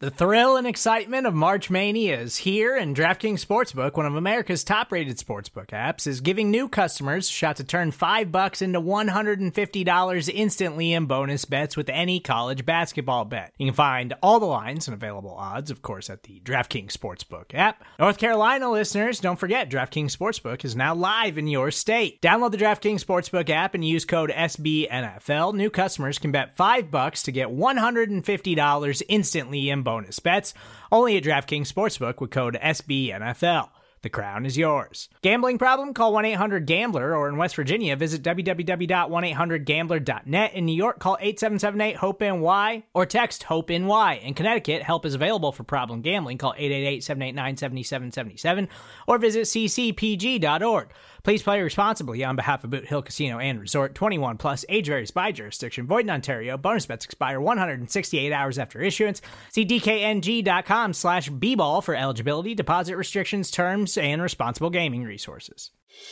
The thrill and excitement of March Mania is here, and DraftKings Sportsbook, one of America's top-rated sportsbook apps, is giving new customers a shot to turn $5 into $150 instantly in bonus bets with any college basketball bet. You can find all the lines and available odds, of course, at the DraftKings Sportsbook app. North Carolina listeners, don't forget, DraftKings Sportsbook is now live in your state. Download the DraftKings Sportsbook app and use code SBNFL. New customers can bet $5 to get $150 instantly in bonus bets, only at DraftKings Sportsbook with code SBNFL. The crown is yours. Gambling problem? Call 1-800-GAMBLER, or in West Virginia, visit www.1800gambler.net. In New York, call 877-8-HOPE-NY or text HOPE-NY. In Connecticut, help is available for problem gambling. Call 888-789-7777 or visit ccpg.org. Please play responsibly on behalf of Boot Hill Casino and Resort. 21 plus, age varies by jurisdiction. Void in Ontario. Bonus bets expire 168 hours after issuance. See dkng.com/bball for eligibility, deposit restrictions, terms, and responsible gaming resources.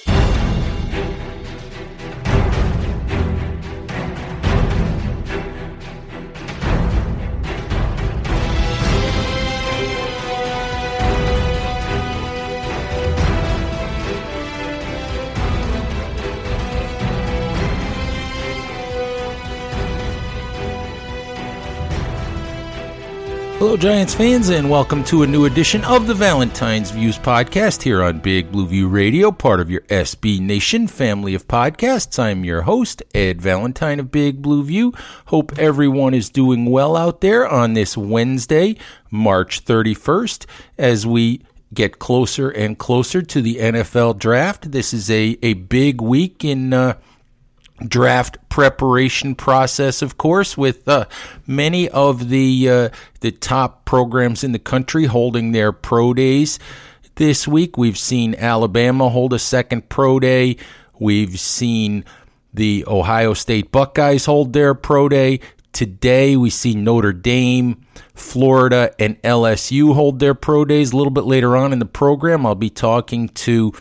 Hello, Giants fans, and welcome to a new edition of the Valentine's Views podcast here on Big Blue View Radio, part of your SB Nation family of podcasts. I'm your host, Ed Valentine of Big Blue View. Hope everyone is doing well out there on this Wednesday, March 31st, as we get closer and closer to the NFL draft. This is a big week in draft preparation process, of course, with many of the top programs in the country holding their pro days this week. We've seen Alabama hold a second pro day. We've seen the Ohio State Buckeyes hold their pro day. Today, we see Notre Dame, Florida, and LSU hold their pro days. A little bit later on in the program, I'll be talking to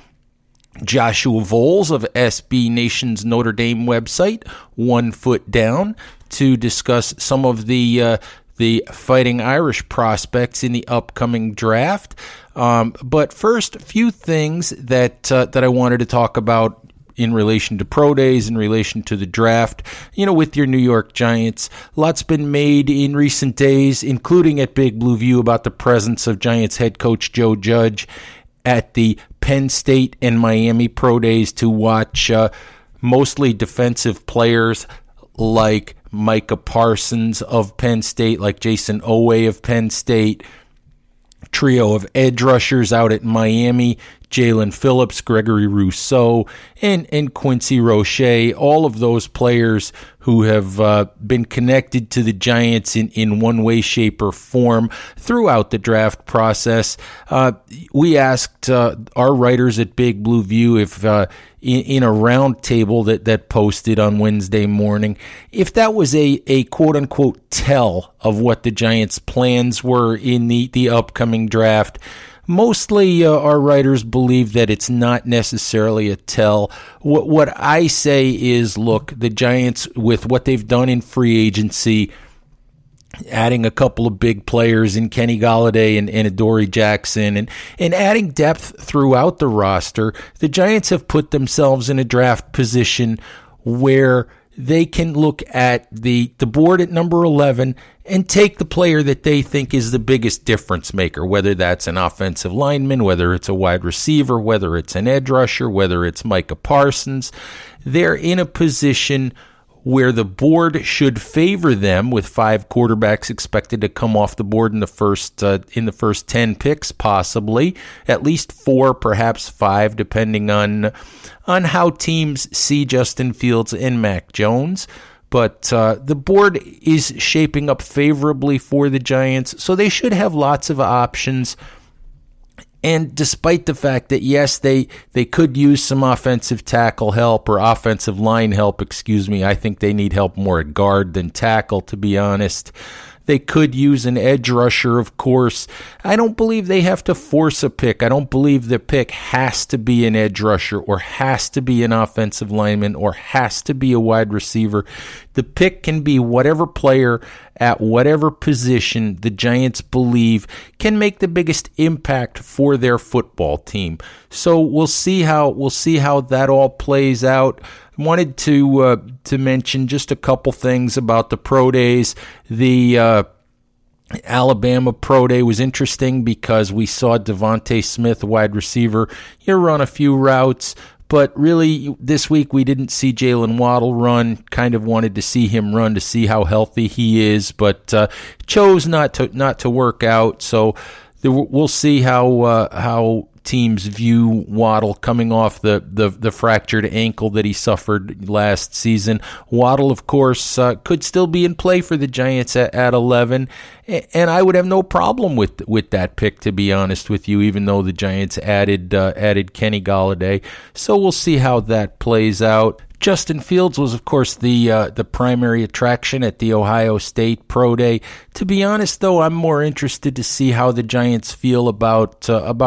Joshua Voles of SB Nation's Notre Dame website, One Foot Down, to discuss some of the Fighting Irish prospects in the upcoming draft. But first, a few things that I wanted to talk about in relation to pro days, in relation to the draft. You know, with your New York Giants, lots been made in recent days, including at Big Blue View, about the presence of Giants head coach Joe Judge at the Penn State and Miami pro days to watch mostly defensive players like Micah Parsons of Penn State, like Jason Oweh of Penn State, trio of edge rushers out at Miami, Jalen Phillips, Gregory Rousseau, and Quincy Roche, all of those players who have been connected to the Giants in one way, shape, or form throughout the draft process. We asked our writers at Big Blue View if in a round table that posted on Wednesday morning, if that was a quote-unquote tell of what the Giants' plans were in the upcoming draft. Mostly our writers believe that it's not necessarily a tell. What I say is, look, the Giants, with what they've done in free agency, adding a couple of big players in Kenny Golladay and Adoree Jackson, and adding depth throughout the roster, the Giants have put themselves in a draft position where they can look at the board at number 11 and take the player that they think is the biggest difference maker, whether that's an offensive lineman, whether it's a wide receiver, whether it's an edge rusher, whether it's Micah Parsons. They're in a position where the board should favor them, with 5 quarterbacks expected to come off the board in the first 10 picks, possibly at least 4, perhaps 5, depending on how teams see Justin Fields and Mac Jones. But the board is shaping up favorably for the Giants, so they should have lots of options. And despite the fact that, yes, they could use some offensive tackle help, or offensive line help, I think they need help more at guard than tackle, to be honest. They could use an edge rusher, of course. I don't believe they have to force a pick. I don't believe the pick has to be an edge rusher, or has to be an offensive lineman, or has to be a wide receiver The pick can be whatever player at whatever position the Giants believe can make the biggest impact for their football team. So we'll see how that all plays out. Wanted to mention just a couple things about the pro days. The Alabama Pro Day was interesting because we saw Devontae Smith, wide receiver, run a few routes, but really this week we didn't see Jalen Waddle run. Kind of wanted to see him run to see how healthy he is, but chose not to work out. So we'll see how teams view Waddle coming off the fractured ankle that he suffered last season. Waddle, of course, could still be in play for the Giants at 11, and I would have no problem with that pick, to be honest with you, even though the Giants added Kenny Golladay. So we'll see how that plays out. Justin Fields was, of course, the primary attraction at the Ohio State Pro Day. To be honest, though, I'm more interested to see how the Giants feel about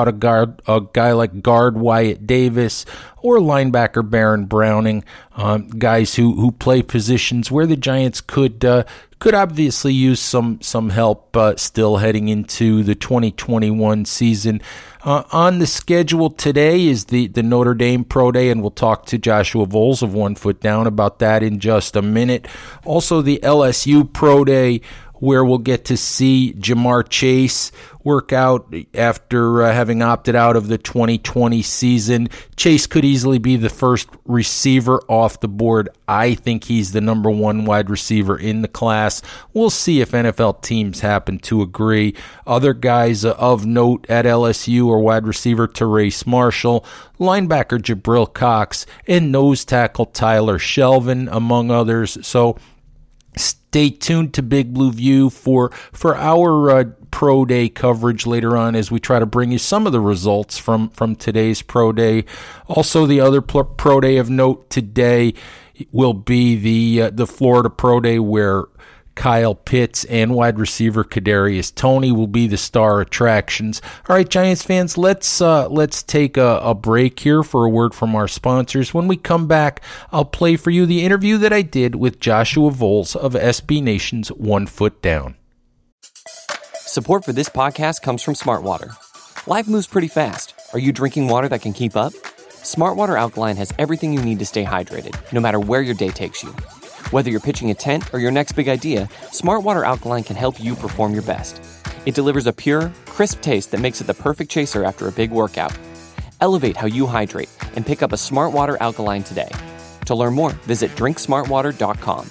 a guy like guard Wyatt Davis or linebacker Baron Browning, guys who play positions where the Giants could obviously use some help still heading into the 2021 season. On the schedule today is the Notre Dame Pro Day, and we'll talk to Joshua Voles of One Foot Down about that in just a minute. Also, the LSU Pro Day, where we'll get to see Jamar Chase work out after having opted out of the 2020 season. Chase could easily be the first receiver off the board. I think he's the number one wide receiver in the class. We'll see if NFL teams happen to agree. Other guys of note at LSU are wide receiver Therese Marshall, linebacker Jabril Cox, and nose tackle Tyler Shelvin, among others. So stay tuned to Big Blue View for our Pro Day coverage later on as we try to bring you some of the results from today's Pro Day. Also, the other Pro Day of note today will be the Florida Pro Day, where Kyle Pitts and wide receiver Kadarius Toney will be the star attractions. All right, Giants fans, let's take a break here for a word from our sponsors. When we come back, I'll play for you the interview that I did with Joshua Voles of SB Nation's One Foot Down. Support for this podcast comes from Smartwater. Life moves pretty fast. Are you drinking water that can keep up? Smartwater Alkaline has everything you need to stay hydrated, no matter where your day takes you. Whether you're pitching a tent or your next big idea, Smartwater Alkaline can help you perform your best. It delivers a pure, crisp taste that makes it the perfect chaser after a big workout. Elevate how you hydrate and pick up a Smartwater Alkaline today. To learn more, visit drinksmartwater.com.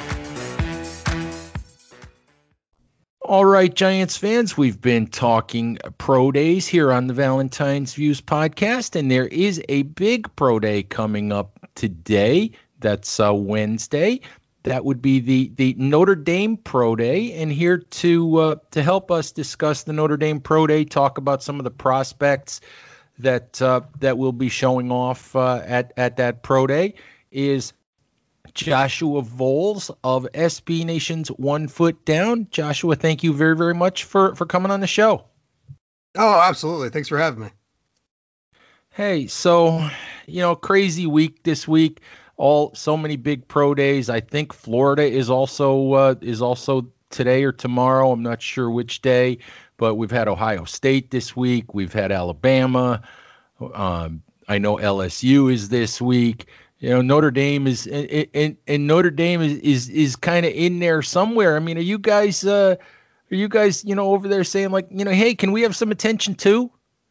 All right, Giants fans, we've been talking pro days here on the Valentine's Views podcast, and there is a big pro day coming up today. That's Wednesday. That would be the Notre Dame Pro Day, and here to help us discuss the Notre Dame Pro Day, talk about some of the prospects that will be showing off at that Pro Day, is Joshua Voles of SB Nation's One Foot Down. Joshua, thank you very, very much for coming on the show. Oh, absolutely. Thanks for having me. Hey, so, crazy week this week. So many big pro days. I think Florida is also today or tomorrow. I'm not sure which day, but we've had Ohio State this week. We've had Alabama. I know LSU is this week. Notre Dame is and Notre Dame is kind of in there somewhere. I mean, are you guys over there saying like, hey, can we have some attention too?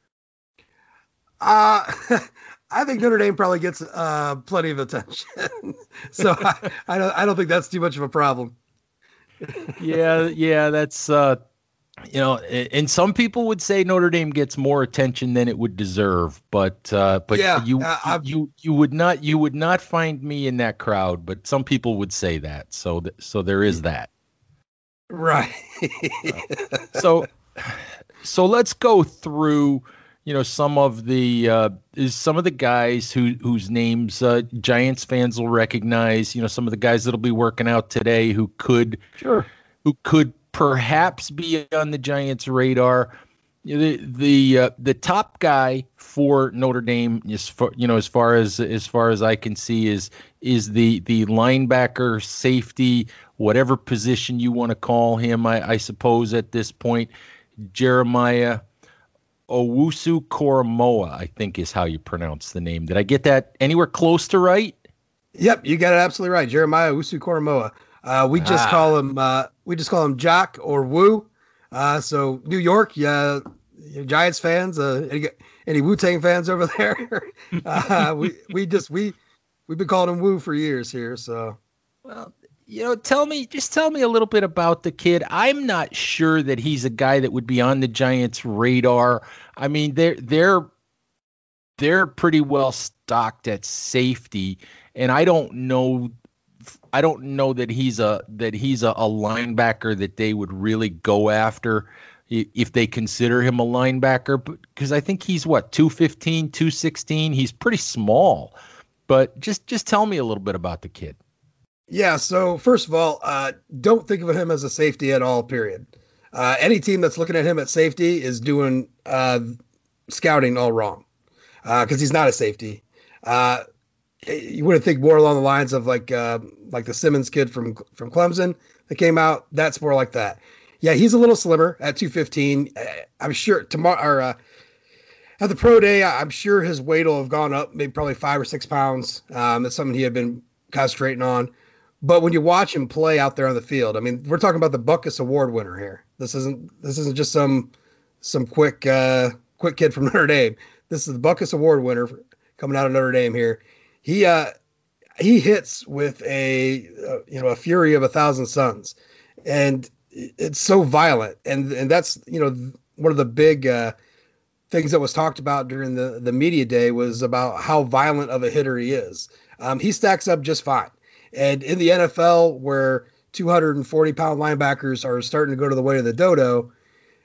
I think Notre Dame probably gets plenty of attention, so I don't think that's too much of a problem. Yeah, that's and some people would say Notre Dame gets more attention than it would deserve, but yeah, you would not find me in that crowd, but some people would say that. So there is that. Right. So let's go through some of the guys whose names Giants fans will recognize. Some of the guys that'll be working out today who could perhaps be on the Giants' radar. The top guy for Notre Dame is as far as I can see is the linebacker, safety, whatever position you want to call him. I suppose at this point, Jeremiah Owusu-Koramoah, I think is how you pronounce the name. Did I get that anywhere close to right? Yep, you got it absolutely right. Jeremiah Owusu-Koramoah. We just call him Jock or Woo. So New York, Giants fans, any Wu-Tang fans over there? We've been calling him Woo for years here. So, well, tell me a little bit about the kid. I'm not sure that he's a guy that would be on the Giants' radar. I mean, they're pretty well stocked at safety, and I don't know that he's a linebacker that they would really go after if they consider him a linebacker, because I think he's 215, 216. He's pretty small, but just tell me a little bit about the kid. Yeah. So first of all, don't think of him as a safety at all, period. Any team that's looking at him at safety is doing scouting all wrong, because he's not a safety. You wouldn't think more along the lines of like the Simmons kid from Clemson that came out. That's more like that. Yeah, he's a little slimmer at 215. I'm sure tomorrow at the pro day, I'm sure his weight will have gone up, maybe probably 5 or 6 pounds. That's something he had been concentrating on. But when you watch him play out there on the field, I mean, we're talking about the Butkus Award winner here. This isn't just some quick kid from Notre Dame. This is the Butkus Award winner coming out of Notre Dame here. He hits with a fury of 1,000 suns, and it's so violent. And that's, one of the big things that was talked about during the media day was about how violent of a hitter he is. He stacks up just fine. And in the NFL, where 240-pound linebackers are starting to go to the way of the dodo,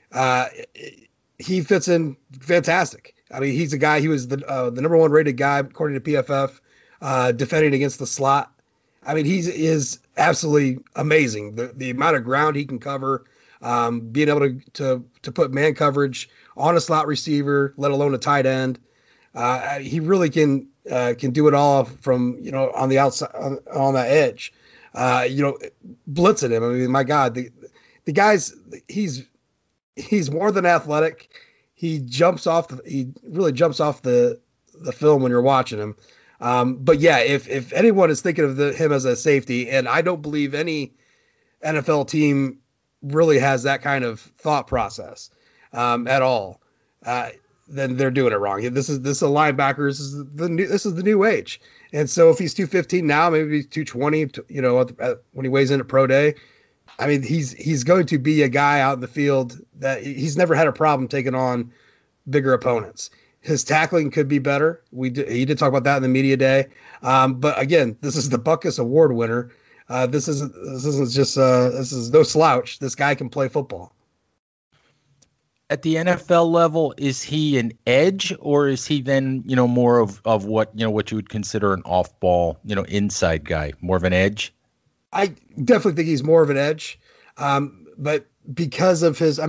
he fits in fantastic. I mean, he's a guy. He was the number one rated guy according to PFF, defending against the slot. I mean, he is absolutely amazing. The amount of ground he can cover, being able to put man coverage on a slot receiver, let alone a tight end. He really can do it all from, on the outside, on that edge, blitzing him. I mean, my God, the guy's, he's more than athletic. He really jumps off the film when you're watching him. But yeah, if anyone is thinking of him as a safety, and I don't believe any NFL team really has that kind of thought process, at all, then they're doing it wrong. This is a linebacker. This is the new age. And so if he's 215 now, maybe he's 220, when he weighs in at pro day, I mean, he's going to be a guy out in the field that he's never had a problem taking on bigger opponents. His tackling could be better. He did talk about that in the media day. But again, this is the Butkus Award winner. This is no slouch. This guy can play football. At the NFL level, is he an edge, or is he then, more of what you would consider an off-ball, inside guy, more of an edge? I definitely think he's more of an edge. But because of his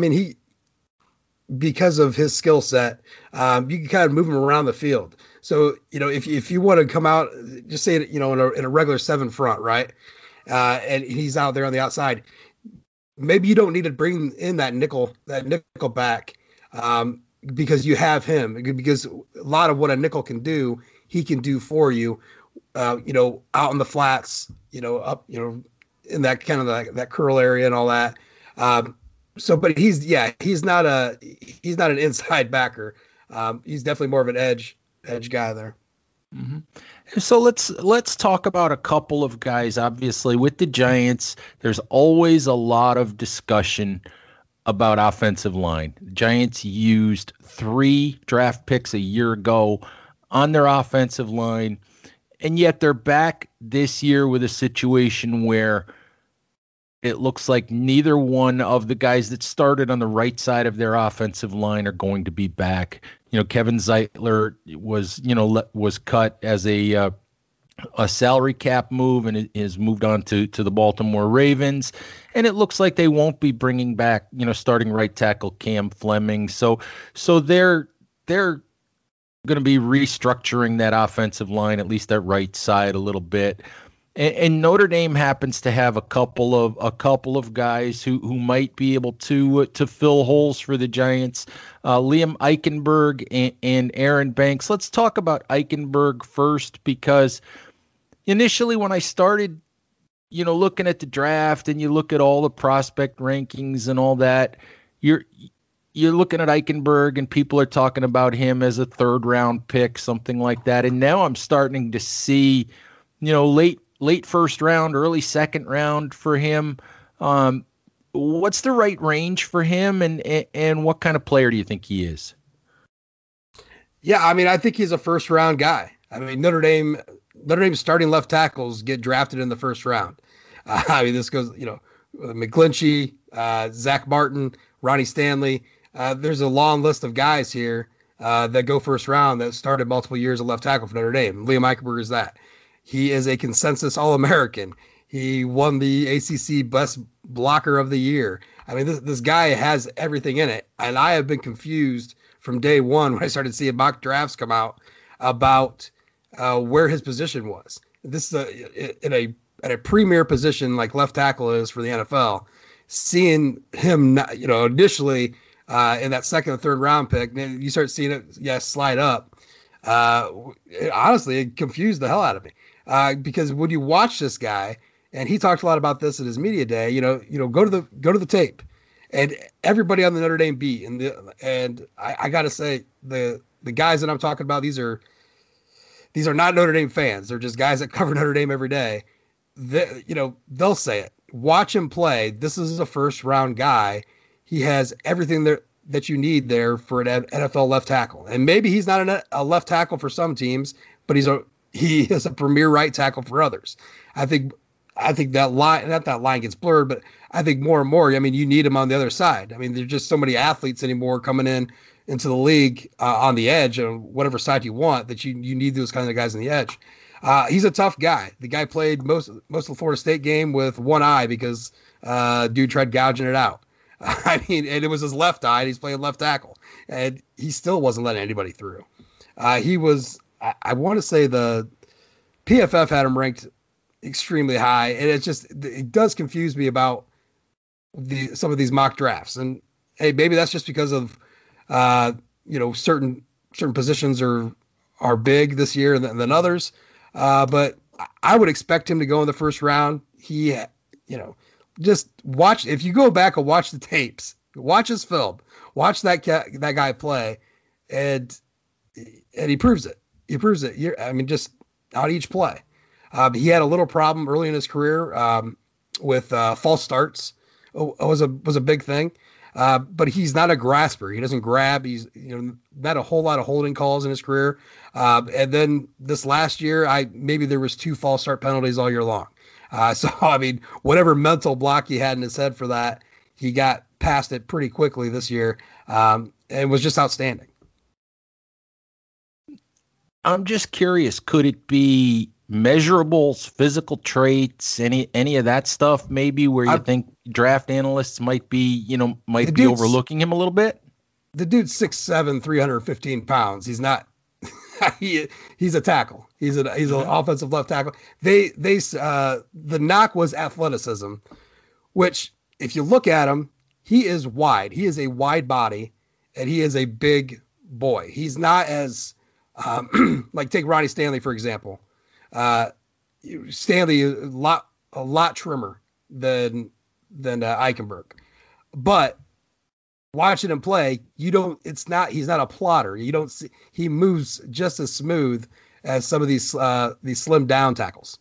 skill set, you can kind of move him around the field. So, if you want to come out, just say, in a regular 7 front, right? And he's out there on the outside. Maybe you don't need to bring in that nickel back, because you have him, because a lot of what a nickel can do, he can do for you, out in the flats, up, in that kind of that curl area and all that. But he's not an inside backer. He's definitely more of an edge guy there. Mm-hmm. So let's talk about a couple of guys. Obviously, with the Giants, there's always a lot of discussion about offensive line. The Giants used 3 draft picks a year ago on their offensive line, and yet they're back this year with a situation where it looks like neither one of the guys that started on the right side of their offensive line are going to be back. Kevin Zeitler was cut as a a salary cap move and is moved on to the Baltimore Ravens. And it looks like they won't be bringing back, starting right tackle Cam Fleming. So they're going to be restructuring that offensive line, at least that right side, a little bit. And Notre Dame happens to have a couple of guys who might be able to fill holes for the Giants. Liam Eichenberg and Aaron Banks. Let's talk about Eichenberg first, because initially when I started, looking at the draft and you look at all the prospect rankings and all that, you're looking at Eichenberg and people are talking about him as a 3rd round pick, something like that. And now I'm starting to see, late 1st round, early 2nd round for him. What's the right range for him, and what kind of player do you think he is? Yeah, I mean, I think he's a 1st round guy. I mean, Notre Dame starting left tackles get drafted in the 1st round. I mean, this goes, McGlinchey, Zach Martin, Ronnie Stanley. There's a long list of guys here that go 1st round that started multiple years of left tackle for Notre Dame. Liam Eichenberg is that. He is a consensus All-American. He won the ACC Best Blocker of the Year. I mean, this guy has everything in it. And I have been confused from day one when I started seeing mock drafts come out about where his position was. This is in a premier position like left tackle is for the NFL. Seeing him, initially in that 2nd or 3rd round pick, then you start seeing it, slide up. Honestly, it confused the hell out of me. Because when you watch this guy, and he talked a lot about this at his media day, go to the tape, and everybody on the Notre Dame beat, and I got to say the guys that I'm talking about, these are not Notre Dame fans. They're just guys that cover Notre Dame every day. They'll say it. Watch him play. This is a 1st round guy. He has everything that you need there for an NFL left tackle, and maybe he's not a left tackle for some teams, but he is a premier right tackle for others. I think that line, not that line gets blurred, but I think more and more, I mean, you need him on the other side. I mean, there's just so many athletes anymore coming into the league on the edge, and whatever side you want, that you need those kinds of guys on the edge. He's a tough guy. The guy played most of the Florida State game with one eye because dude tried gouging it out. I mean, and it was his left eye, and he's playing left tackle, and he still wasn't letting anybody through. He was, I want to say the PFF had him ranked extremely high, and it does confuse me about some of these mock drafts. And hey, maybe that's just because of certain positions are big this year than others. But I would expect him to go in the 1st round. He, just watch, if you go back and watch the tapes, watch his film, watch that guy play, and he proves it. Just on each play. He had a little problem early in his career with false starts. Was a big thing. But he's not a grasper. He doesn't grab. He's not a whole lot of holding calls in his career. And then this last year, maybe there was 2 false start penalties all year long. So I mean, whatever mental block he had in his head for that, he got past it pretty quickly this year, and was just outstanding. I'm just curious, could it be measurables, physical traits, any of that stuff maybe where you think draft analysts might be overlooking him a little bit? The dude's 6'7", 315 pounds. He's not he's a tackle. He's an offensive left tackle. The knock was athleticism, which if you look at him, he is wide. He is a wide body, and he is a big boy. He's not as like take Ronnie Stanley, for example. Stanley is a lot trimmer than Eichenberg, but watching him play, he's not a plotter. You don't see, he moves just as smooth as some of these slim down tackles.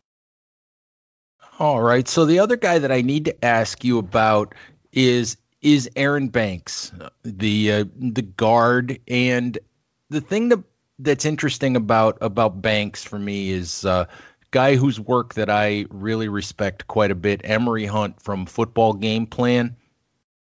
All right. So the other guy that I need to ask you about is Aaron Banks, the guard. And the thing that's interesting about Banks for me is a guy whose work that I really respect quite a bit, Emory Hunt from Football Game Plan,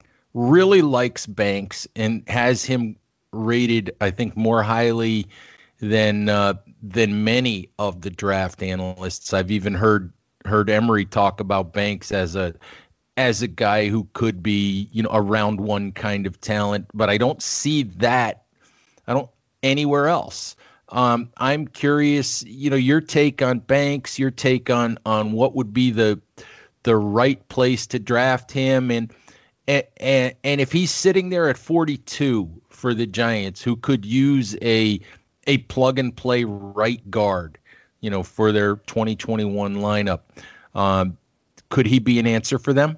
really likes Banks and has him rated, I think, more highly than many of the draft analysts. I've even heard Emery talk about Banks as a guy who could be, a round one kind of talent, but I don't see that. I don't anywhere else. I'm curious, your take on Banks, your take on what would be the right place to draft him, and if he's sitting there at 42 for the Giants, who could use a plug and play right guard, for their 2021 lineup, could he be an answer for them?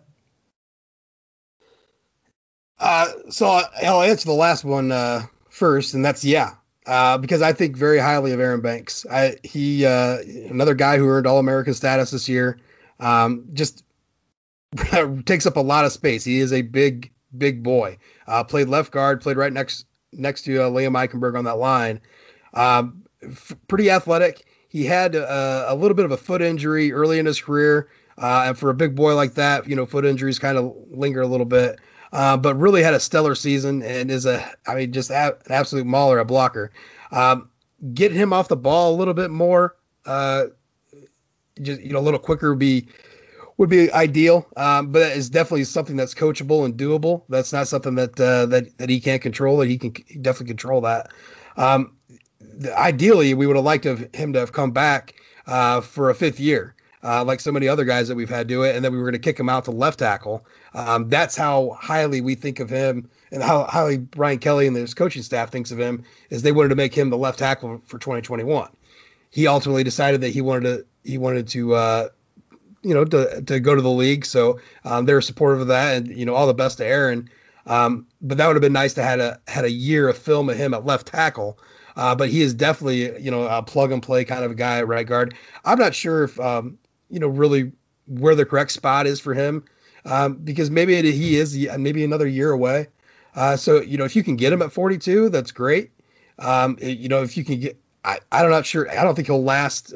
So I'll answer the last one first, and that's because I think very highly of Aaron Banks. He another guy who earned All-American status this year. Just takes up a lot of space. He is a big boy. Played left guard, played right next to Liam Eichenberg on that line. Pretty athletic. He had a little bit of a foot injury early in his career, and for a big boy like that, foot injuries kind of linger a little bit. But really had a stellar season and is just an absolute mauler, a blocker. Get him off the ball a little bit more, a little quicker would be ideal. But it's definitely something that's coachable and doable. That's not something that he can't control. That he can definitely control that. Ideally, we would have liked him to have come back for a fifth year. Like so many other guys that we've had do it, and then we were going to kick him out to left tackle. That's how highly we think of him, and how highly Brian Kelly and his coaching staff thinks of him, is they wanted to make him the left tackle for 2021. He ultimately decided that he wanted to go to the league, so they were supportive of that, and all the best to Aaron. But that would have been nice to had a year of film of him at left tackle. But he is definitely a plug and play kind of a guy at right guard. I'm not sure if really where the correct spot is for him, because maybe he is maybe another year away. So if you can get him at 42, that's great. If you can get, I'm not sure. I don't think he'll last.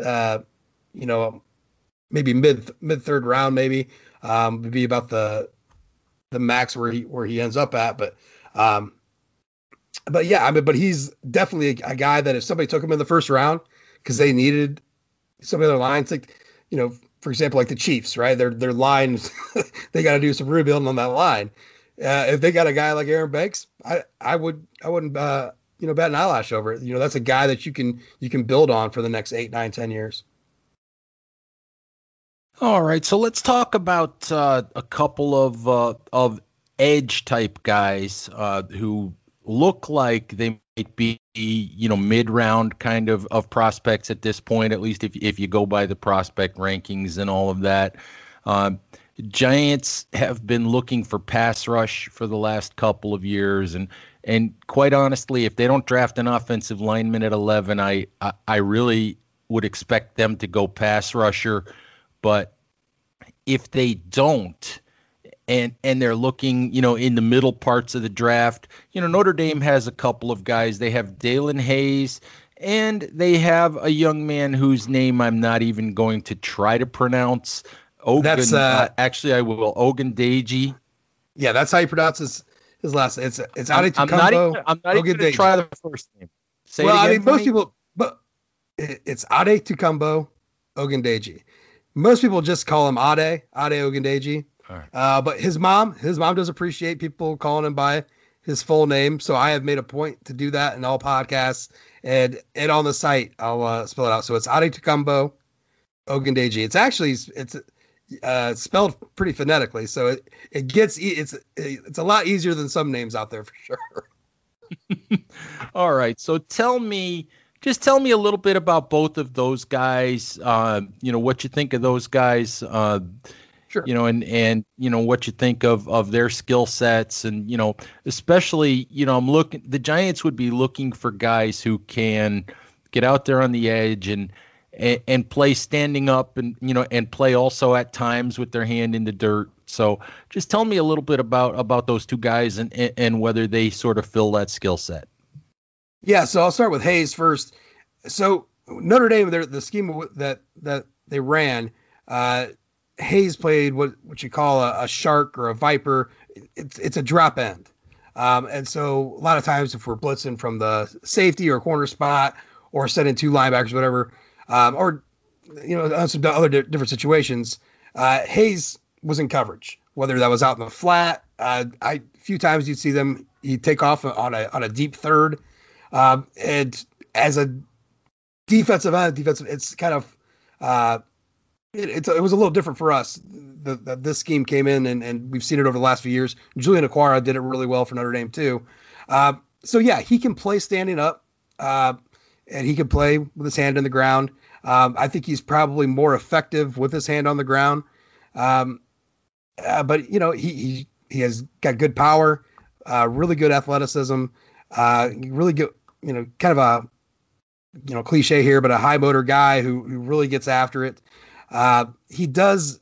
Maybe mid third round, maybe would be about the max where he ends up at. But yeah, but he's definitely a guy that if somebody took him in the first round because they needed some of their lines, like for example, like the Chiefs, right? Their lines, they got to do some rebuilding on that line. If they got a guy like Aaron Banks, I wouldn't bat an eyelash over it. That's a guy that you can build on for the next 8, 9, 10 years. All right, so let's talk about a couple of edge type guys who look like they might be mid-round kind of prospects at this point, at least if you go by the prospect rankings and all of that. Giants have been looking for pass rush for the last couple of years, and quite honestly, if they don't draft an offensive lineman at 11, I really would expect them to go pass rusher. But if they don't, and they're looking, in the middle parts of the draft, Notre Dame has a couple of guys. They have Dalen Hayes, and they have a young man whose name I'm not even going to try to pronounce. Actually, I will. Ogundeji. Yeah, that's how you pronounce his last name. It's Ade Tukumbo. I'm not even going to try the first name. Most people, but it's Ade Tukumbo Ogundeji. Most people just call him Ade Ogundeji. All right. But his mom does appreciate people calling him by his full name. So I have made a point to do that in all podcasts, and on the site, I'll spell it out. So it's Ade Tukumbo Ogundeji. It's actually, spelled pretty phonetically. So it's a lot easier than some names out there for sure. All right. So tell me a little bit about both of those guys. What you think of those guys. Sure. And what you think of their skill sets, and especially the Giants would be looking for guys who can get out there on the edge and play standing up, and play also at times with their hand in the dirt. So just tell me a little bit about those two guys and whether they sort of fill that skill set. Yeah, so I'll start with Hayes first. So Notre Dame, the scheme that they ran, Hayes played what you call a shark or a viper. It's a drop end. And so a lot of times if we're blitzing from the safety or corner spot, or send in 2 linebackers, whatever, or some other different situations. Hayes was in coverage, whether that was out in the flat. A few times you'd see he'd take off on a deep third, and as a defensive end, it's kind of it was a little different for us. This scheme came in, and we've seen it over the last few years. Julian Okwara did it really well for Notre Dame too. So yeah, he can play standing up, and he can play with his hand in the ground. I think he's probably more effective with his hand on the ground. But he has got good power, really good athleticism, really good, kind of a, cliche here, but a high motor guy who really gets after it. He does,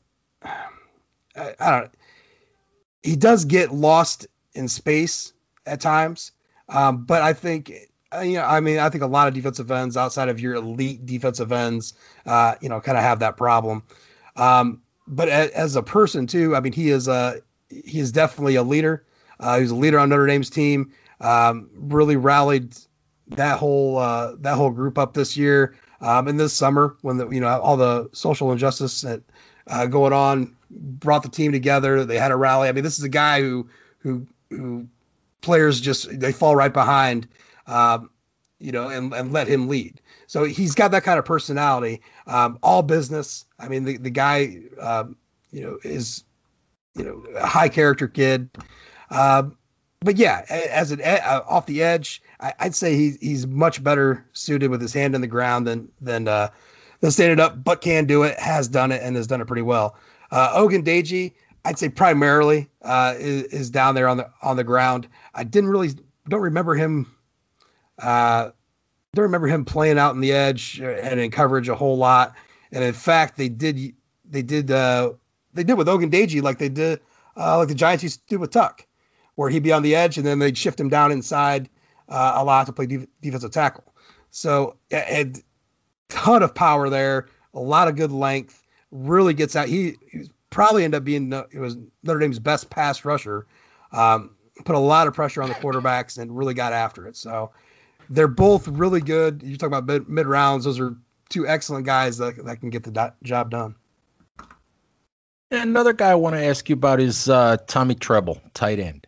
he does get lost in space at times. But I think, I think a lot of defensive ends outside of your elite defensive ends, kind of have that problem. But as a person too, I mean, he is definitely a leader. He's a leader on Notre Dame's team. Really rallied that whole group up this year. And this summer when all the social injustice that going on brought the team together. They had a rally. I mean, this is a guy who players they fall right behind, and let him lead. So he's got that kind of personality, all business. I mean, the guy, is, a high character kid. But yeah, as off the edge, I'd say he's much better suited with his hand in the ground than standing up, but can do it, has done it, and has done it pretty well. Ogundeji, I'd say primarily is down there on the ground. I don't remember him. Don't remember him playing out in the edge and in coverage a whole lot. And in fact, they did with Ogundeji like they did like the Giants used to do with Tuck, where he'd be on the edge and then they'd shift him down inside a lot to play defensive tackle. So a ton of power there, a lot of good length, really gets out. He probably ended up being Notre Dame's best pass rusher. Put a lot of pressure on the quarterbacks and really got after it. So they're both really good. You talk about mid rounds; those are 2 excellent guys that can get the job done. And another guy I want to ask you about is Tommy Tremble, tight end.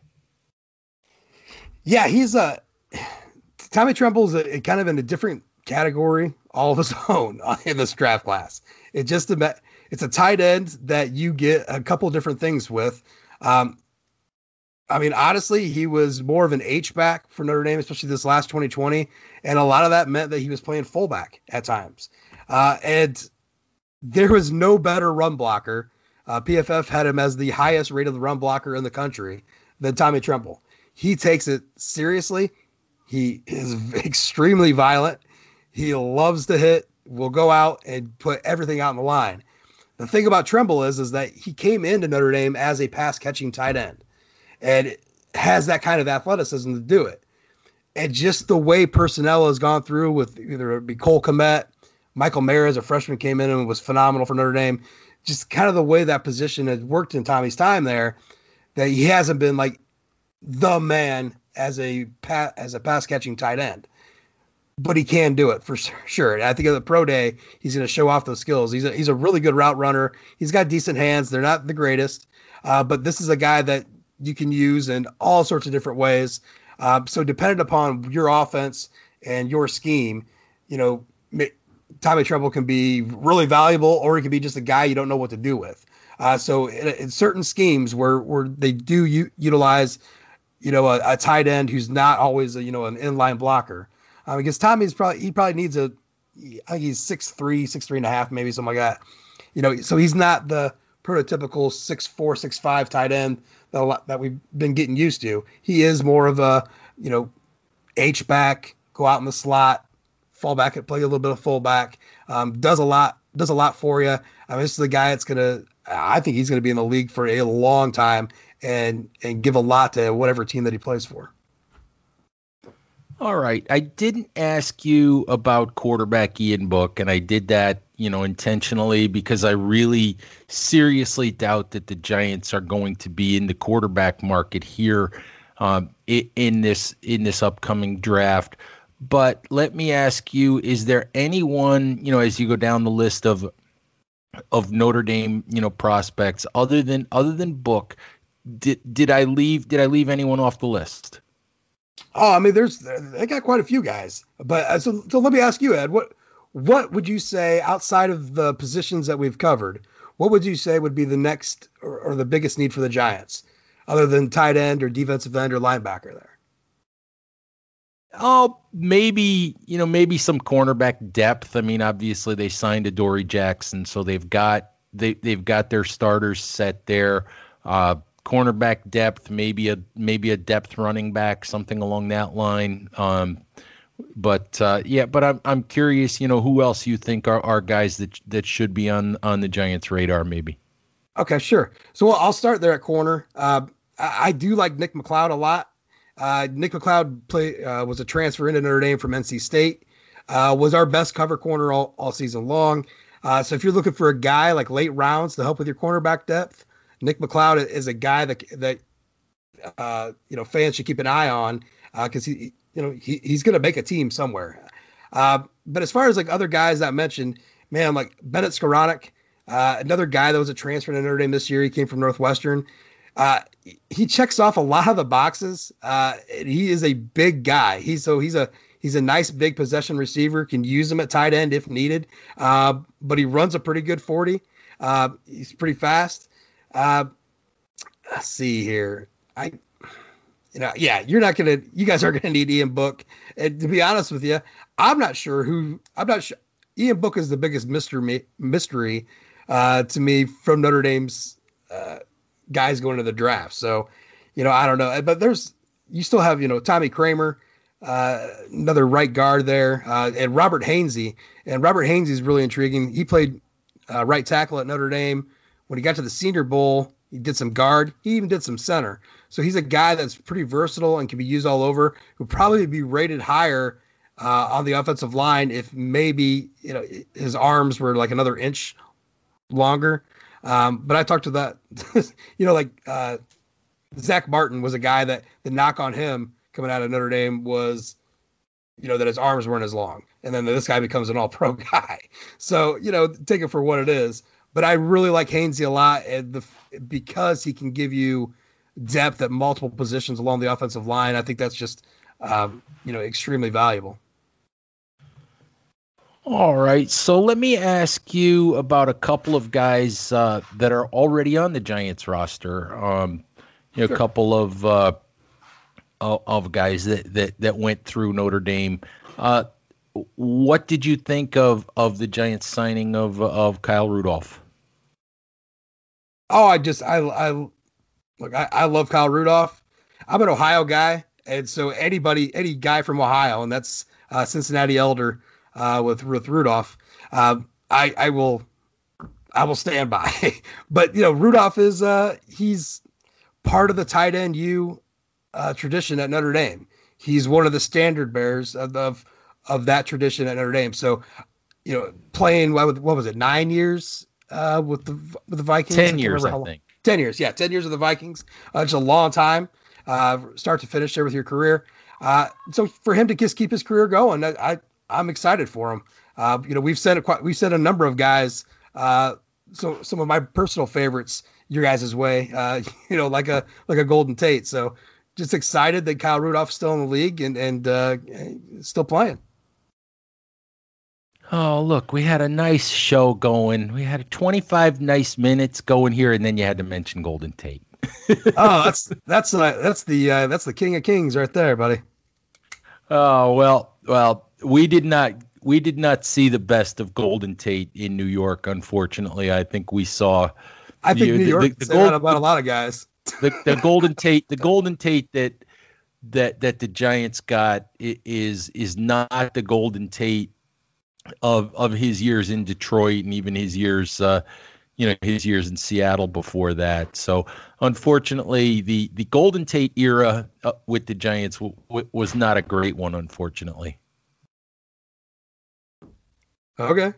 Yeah, Tommy Tremble's kind of in a different category all of his own in this draft class. It's a tight end that you get a couple different things with. I mean, honestly, he was more of an H-back for Notre Dame, especially this last 2020. And a lot of that meant that he was playing fullback at times. And there was no better run blocker. PFF had him as the highest rated run blocker in the country than Tommy Tremble. He takes it seriously. He is extremely violent. He loves to hit, will go out and put everything out on the line. The thing about Tremble is that he came into Notre Dame as a pass-catching tight end and has that kind of athleticism to do it. And just the way personnel has gone through with either it be Cole Kmet, Michael Mayer as a freshman came in and was phenomenal for Notre Dame, just kind of the way that position had worked in Tommy's time there, that he hasn't been like the man as a pass-catching tight end. But he can do it for sure. And I think at the pro day, he's going to show off those skills. He's a really good route runner. He's got decent hands. They're not the greatest, but this is a guy that you can use in all sorts of different ways. So dependent upon your offense and your scheme, Tommy Tremble can be really valuable, or he can be just a guy you don't know what to do with. So in certain schemes where they do utilize, a tight end who's not always an inline blocker. Because Tommy's probably needs I think he's 6'3", 6'3.5", maybe something like that. So he's not the prototypical 6'4", 6'5" tight end that we've been getting used to. He is more of a, H-back, go out in the slot, fall back and play a little bit of fullback. Does a lot for you. This is the guy I think he's going to be in the league for a long time and give a lot to whatever team that he plays for. All right. I didn't ask you about quarterback Ian Book, and I did that, intentionally because I really seriously doubt that the Giants are going to be in the quarterback market here in this upcoming draft. But let me ask you, is there anyone, as you go down the list of Notre Dame, prospects other than Book, did I leave anyone off the list? Oh, I mean, they got quite a few guys, but so let me ask you, Ed, what would you say outside of the positions that we've covered? What would you say would be the next or the biggest need for the Giants, other than tight end or defensive end or linebacker there? Oh, maybe some cornerback depth. I mean, obviously they signed Adoree Jackson, so they've got their starters set there. Cornerback depth, maybe a depth running back, something along that line. But I'm curious, who else you think are guys that should be on the Giants' radar, maybe. Okay, sure. So I'll start there at corner. I do like Nick McCloud a lot. Nick McCloud was a transfer into Notre Dame from NC State. Was our best cover corner all season long. So if you're looking for a guy like late rounds to help with your cornerback depth, Nick McCloud is a guy that fans should keep an eye on because he's going to make a team somewhere. But as far as like other guys that I mentioned, man, like Bennett Skowronek, another guy that was a transfer to Notre Dame this year. He came from Northwestern. He checks off a lot of the boxes. He is a big guy. He's a nice big possession receiver. Can use him at tight end if needed. But he runs a pretty good 40. He's pretty fast. Let's see here. You guys aren't gonna need Ian Book. And to be honest with you, I'm not sure. Ian Book is the biggest mystery to me from Notre Dame's guys going to the draft. So, I don't know. But you still have, Tommy Kramer, another right guard there, and Robert Hainsey. And Robert Hainsey is really intriguing. He played right tackle at Notre Dame. When he got to the Senior Bowl, he did some guard. He even did some center. So he's a guy that's pretty versatile and can be used all over. Would probably be rated higher on the offensive line if maybe his arms were like another inch longer. But I talked to that, Zach Martin was a guy that the knock on him coming out of Notre Dame was, that his arms weren't as long. And then this guy becomes an all-pro guy. So, take it for what it is. But I really like Hainsey a lot because he can give you depth at multiple positions along the offensive line. I think that's just, extremely valuable. All right. So let me ask you about a couple of guys that are already on the Giants roster. Sure. A couple of guys that went through Notre Dame. What did you think of the Giants signing of Kyle Rudolph? Oh, I love Kyle Rudolph. I'm an Ohio guy, and so any guy from Ohio, and that's Cincinnati Elder with Rudolph, I will stand by. But Rudolph is he's part of the tight end tradition at Notre Dame. He's one of the standard bearers of that tradition at Notre Dame. So playing what was it, 9 years with the Vikings? 10 years, I think. 10 years, yeah, 10 years with the Vikings. It's a long time, start to finish there with your career. So for him to just keep his career going, I'm excited for him. We've sent a number of guys. So some of my personal favorites, your guys' way, like a Golden Tate. So just excited that Kyle Rudolph's still in the league and still playing. Oh, look, we had a nice show going. We had 25 nice minutes going here, and then you had to mention Golden Tate. Oh, that's the King of Kings right there, buddy. Oh, well, we did not see the best of Golden Tate in New York, unfortunately. I think we saw. I think New York said that about a lot of guys. The Golden Tate that the Giants got is not the Golden Tate of his years in Detroit and even his years in Seattle before that. So unfortunately, the Golden Tate era with the Giants was not a great one, unfortunately. Okay.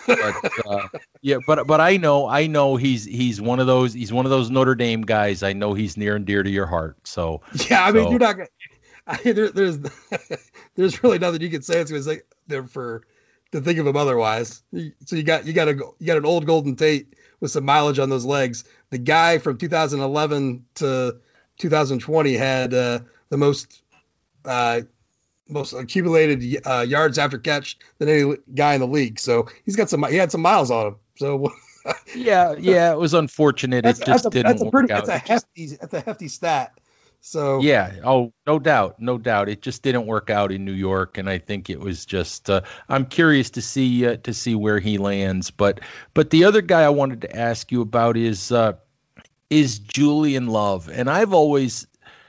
but I know he's one of those Notre Dame guys. I know he's near and dear to your heart. So yeah, I mean, you're not. there's really nothing you can say. It's going to say there to think of him otherwise. So you got an old Golden Tate with some mileage on those legs. The guy from 2011 to 2020 had the most accumulated yards after catch than any guy in the league. So he had some miles on him. So yeah, it was unfortunate. It just didn't work out. That's a hefty stat. So yeah, no doubt. It just didn't work out in New York, and I think it was just. I'm curious to see where he lands. But the other guy I wanted to ask you about is Julian Love, and I've always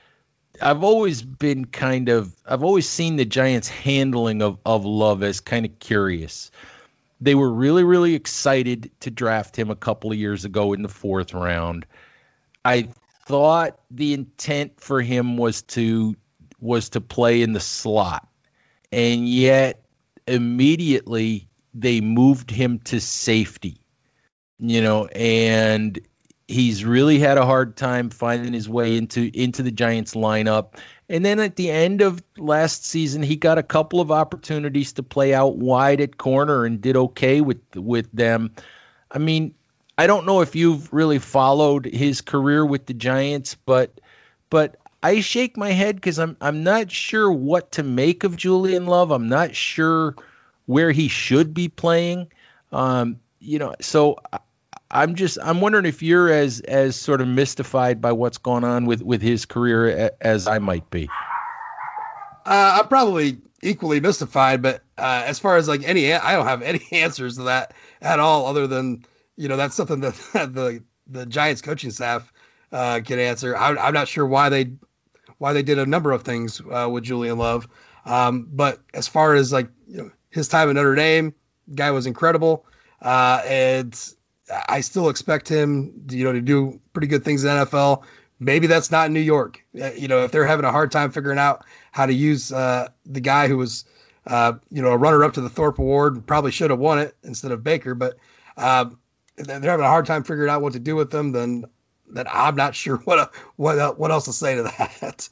seen the Giants' handling of Love as kind of curious. They were really, really excited to draft him a couple of years ago in the 4th round. I thought the intent for him was to play in the slot, and yet immediately they moved him to safety, and he's really had a hard time finding his way into the Giants lineup. And then at the end of last season, he got a couple of opportunities to play out wide at corner and did okay with them. I mean, I don't know if you've really followed his career with the Giants, but I shake my head because I'm not sure what to make of Julian Love. I'm not sure where he should be playing. So I'm wondering if you're as sort of mystified by what's going on with his career as I might be. I'm probably equally mystified, but as far as I don't have any answers to that at all, other than that's something that the Giants coaching staff can answer. I'm not sure why they did a number of things with Julian Love, but as far as his time at Notre Dame, guy was incredible, and I still expect him to do pretty good things in the NFL. Maybe that's not in New York. If they're having a hard time figuring out how to use the guy who was a runner-up to the Thorpe Award, probably should have won it instead of Baker, but they're having a hard time figuring out what to do with them, then I'm not sure what else to say to that.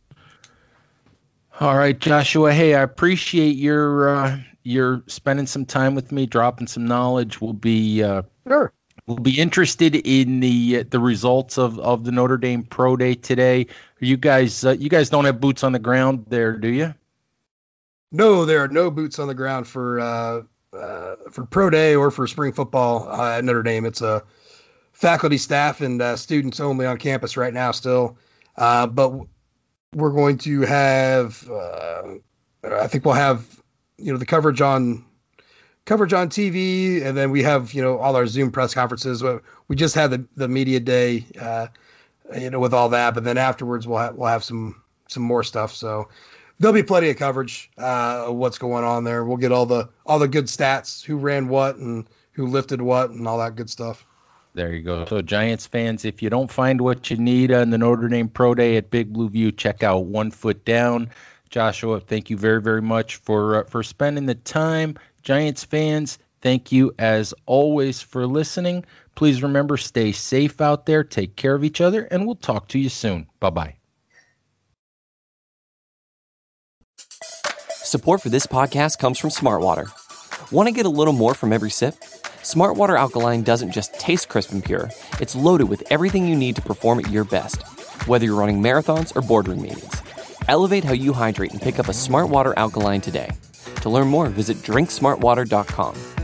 All right, Joshua. Hey, I appreciate your spending some time with me, dropping some knowledge. We'll be sure. We'll be interested in the results of the Notre Dame Pro Day today. You guys don't have boots on the ground there, do you? No, there are no boots on the ground for Pro Day or for spring football at Notre Dame. It's a faculty, staff, and students only on campus right now still. But we're going to have, I think we'll have, the coverage on TV, and then we have, all our Zoom press conferences. We just had the media day, with all that, but then afterwards we'll have some more stuff. So there'll be plenty of coverage of what's going on there. We'll get all the good stats, who ran what and who lifted what and all that good stuff. There you go. So Giants fans, if you don't find what you need on the Notre Dame Pro Day at Big Blue View, check out One Foot Down. Joshua, thank you very, very much for spending the time. Giants fans, thank you as always for listening. Please remember, stay safe out there, take care of each other, and we'll talk to you soon. Bye-bye. Support for this podcast comes from Smartwater. Want to get a little more from every sip? Smartwater Alkaline doesn't just taste crisp and pure. It's loaded with everything you need to perform at your best, whether you're running marathons or boardroom meetings. Elevate how you hydrate and pick up a Smartwater Alkaline today. To learn more, visit drinksmartwater.com.